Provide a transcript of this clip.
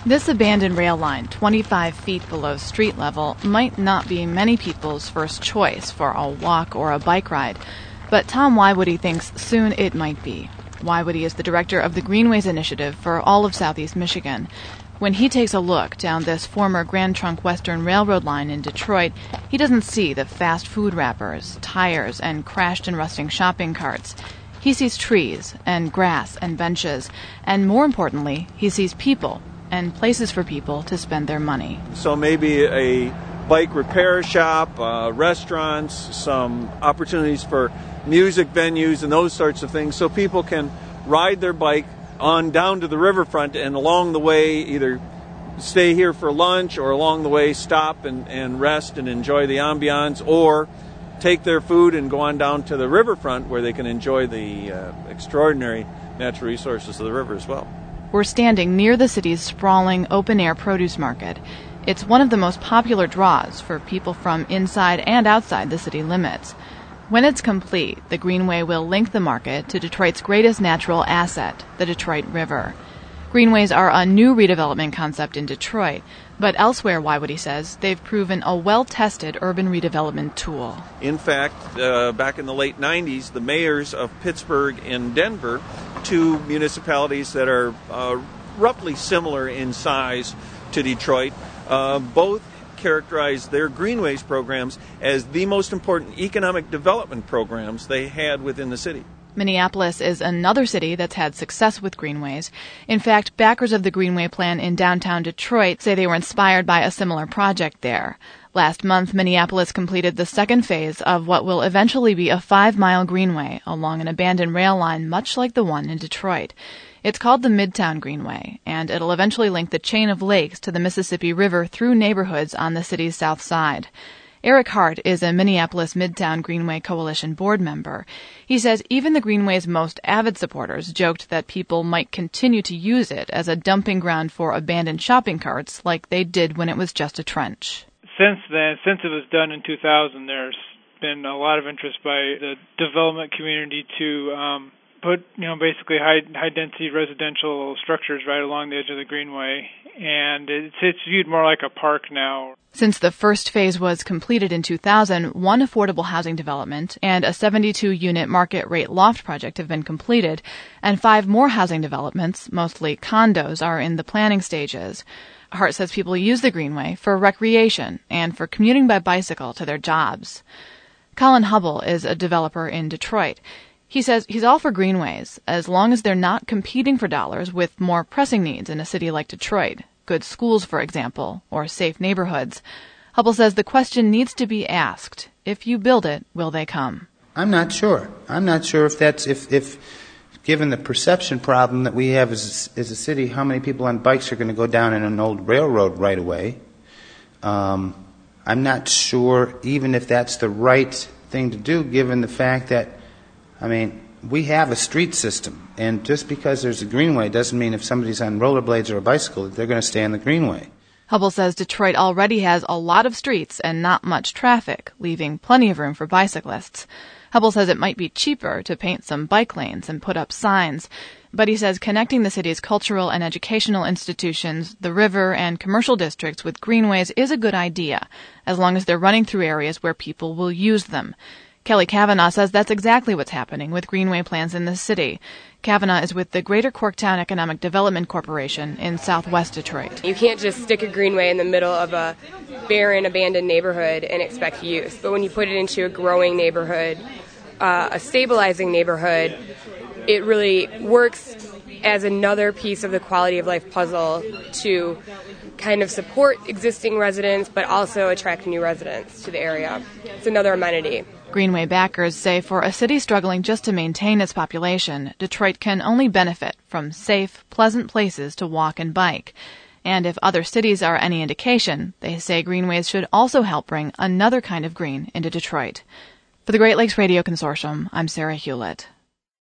This abandoned rail line, 25 feet below street level, might not be many people's first choice for a walk or a bike ride, but Tom Wywoody thinks soon it might be. Wywoody is the director of the Greenways Initiative for all of southeast Michigan. When he takes a look down this former Grand Trunk Western Railroad line in Detroit, he doesn't see the fast food wrappers, tires, and crashed and rusting shopping carts. He sees trees and grass and benches, and more importantly, he sees people and places for people to spend their money. So maybe a bike repair shop, restaurants, some opportunities for music venues and those sorts of things, so people can ride their bike on down to the riverfront and along the way either stay here for lunch or along the way stop and rest and enjoy the ambiance, or take their food and go on down to the riverfront where they can enjoy the extraordinary natural resources of the river as well. We're standing near the city's sprawling open-air produce market. It's one of the most popular draws for people from inside and outside the city limits. When it's complete, the Greenway will link the market to Detroit's greatest natural asset, the Detroit River. Greenways are a new redevelopment concept in Detroit, but elsewhere, Wywoody says, they've proven a well-tested urban redevelopment tool. In fact, back in the late 90s, the mayors of Pittsburgh and Denver, two municipalities that are roughly similar in size to Detroit, both characterized their Greenways programs as the most important economic development programs they had within the city. Minneapolis is another city that's had success with Greenways. In fact, backers of the Greenway plan in downtown Detroit say they were inspired by a similar project there. Last month, Minneapolis completed the second phase of what will eventually be a 5-mile greenway along an abandoned rail line much like the one in Detroit. It's called the Midtown Greenway, and it'll eventually link the chain of lakes to the Mississippi River through neighborhoods on the city's south side. Eric Hart is a Minneapolis Midtown Greenway Coalition board member. He says even the Greenway's most avid supporters joked that people might continue to use it as a dumping ground for abandoned shopping carts like they did when it was just a trench. Since then, since it was done in 2000, there's been a lot of interest by the development community to put, basically high-density residential structures right along the edge of the Greenway, and it's viewed more like a park now. Since the first phase was completed in 2000, one affordable housing development and a 72-unit market-rate loft project have been completed, and 5 more housing developments, mostly condos, are in the planning stages. Hart says people use the Greenway for recreation and for commuting by bicycle to their jobs. Colin Hubble is a developer in Detroit. He says he's all for greenways, as long as they're not competing for dollars with more pressing needs in a city like Detroit. Good schools, for example, or safe neighborhoods. Hubble says the question needs to be asked. If you build it, will they come? I'm not sure. I'm not sure if that's, if given the perception problem that we have as a city, how many people on bikes are going to go down in an old railroad right away. I'm not sure even if that's the right thing to do, given the fact that, we have a street system, and just because there's a greenway doesn't mean if somebody's on rollerblades or a bicycle that they're going to stay on the greenway. Hubble says Detroit already has a lot of streets and not much traffic, leaving plenty of room for bicyclists. Hubble says it might be cheaper to paint some bike lanes and put up signs, but he says connecting the city's cultural and educational institutions, the river, and commercial districts with greenways is a good idea, as long as they're running through areas where people will use them. Kelly Kavanaugh says that's exactly what's happening with greenway plans in the city. Kavanaugh is with the Greater Corktown Economic Development Corporation in southwest Detroit. You can't just stick a greenway in the middle of a barren, abandoned neighborhood and expect use. But when you put it into a growing neighborhood, a stabilizing neighborhood, it really works as another piece of the quality of life puzzle to kind of support existing residents, but also attract new residents to the area. It's another amenity. Greenway backers say for a city struggling just to maintain its population, Detroit can only benefit from safe, pleasant places to walk and bike. And if other cities are any indication, they say greenways should also help bring another kind of green into Detroit. For the Great Lakes Radio Consortium, I'm Sarah Hewlett.